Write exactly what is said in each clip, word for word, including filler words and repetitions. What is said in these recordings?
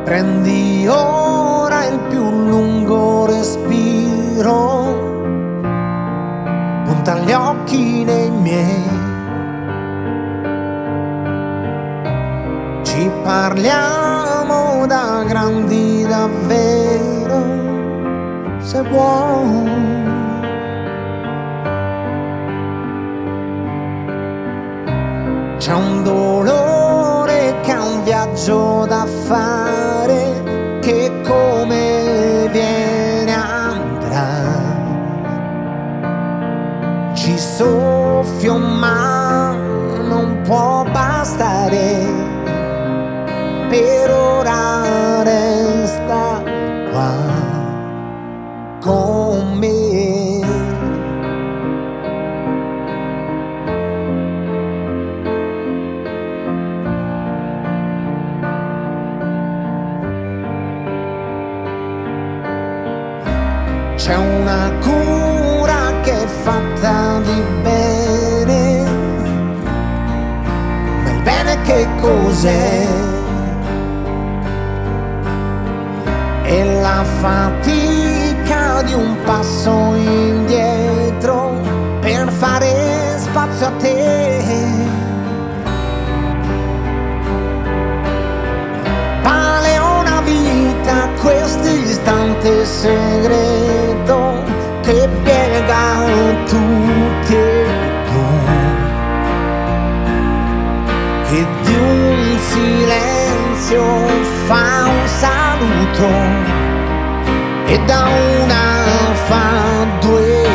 Prendi ora il più lungo respiro, punta gli occhi nei miei, ci parliamo da grandi davvero, se vuoi. C'è un dolore che ha un viaggio da fare, che come viene andrà. Ci soffio ma non può bastare, per ora resta qua con me. C'è una cura che è fatta di bene, ma il bene che cos'è? È la fatica di un passo indietro per fare spazio a te. Vale una vita questo istante segreto che piega tutti e tu, che di un silenzio fa un saluto e da una fa due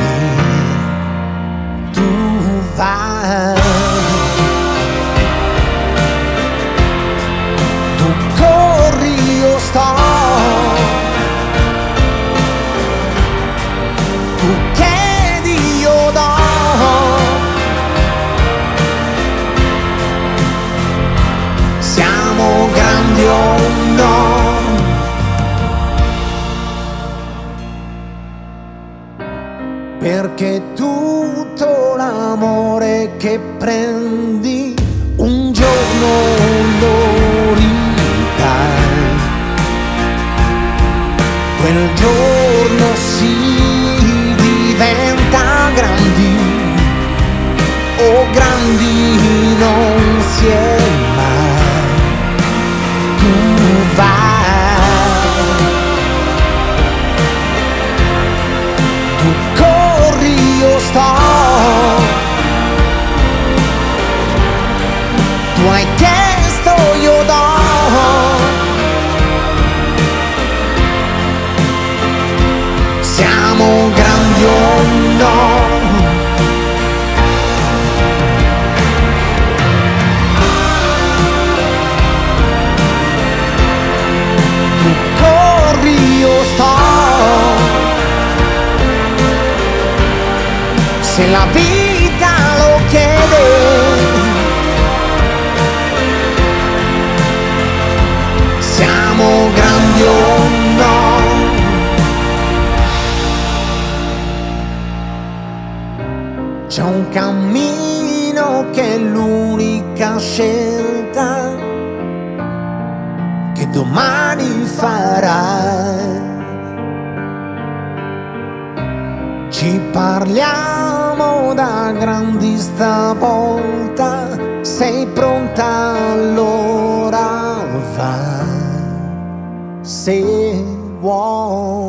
vie. Tu vai, tu corri, io sto. Perché tutto l'amore che prendi un giorno lo ridai, quel giorno si diventa grandi, o grandi non si è mai. Tu vai, tu corri, io sto. Tu hai chiesto, io do. Siamo grandi o no? Se la vita lo chiede, siamo grandi o no? C'è un cammino che è l'unica scelta che domani farai. Ci parliamo da grandi stavolta, sei pronta allora vai, se vuoi.